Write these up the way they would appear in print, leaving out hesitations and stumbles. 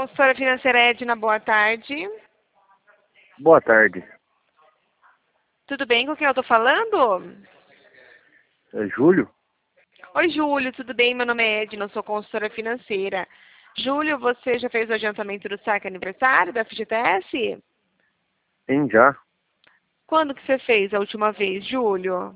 Consultora financeira Edna, boa tarde. Boa tarde. Tudo bem com quem eu tô falando? É Júlio? Oi, Júlio, tudo bem? Meu nome é Edna, eu sou consultora financeira. Júlio, você já fez o adiantamento do saque aniversário da FGTS? Sim, já. Quando que você fez a última vez, Júlio?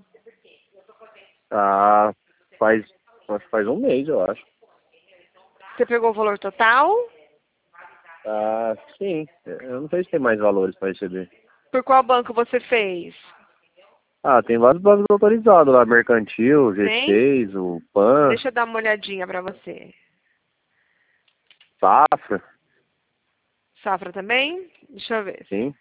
Ah, acho que faz um mês, eu acho. Você pegou o valor total? Ah, sim. Eu não sei se tem mais valores para receber. Por qual banco você fez? Ah, tem vários bancos autorizados lá, Mercantil, Tem? G6, o PAN, Deixa eu dar uma olhadinha pra você. Safra, Safra também? Deixa eu ver. sim.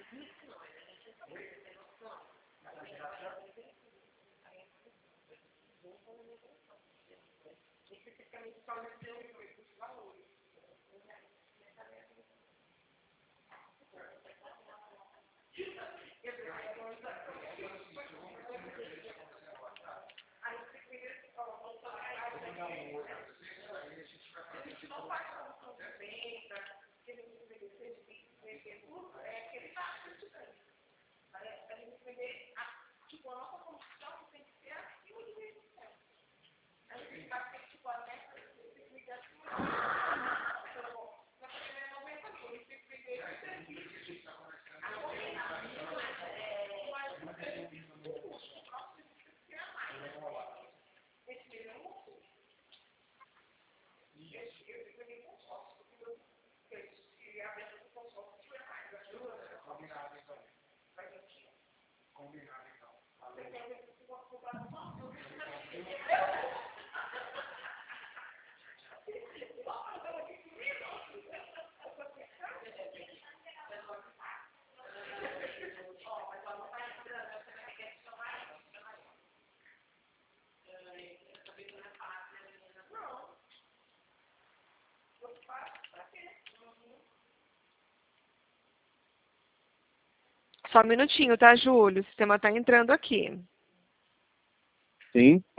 Só um minutinho, tá, Júlio? O sistema tá entrando aqui. Sim.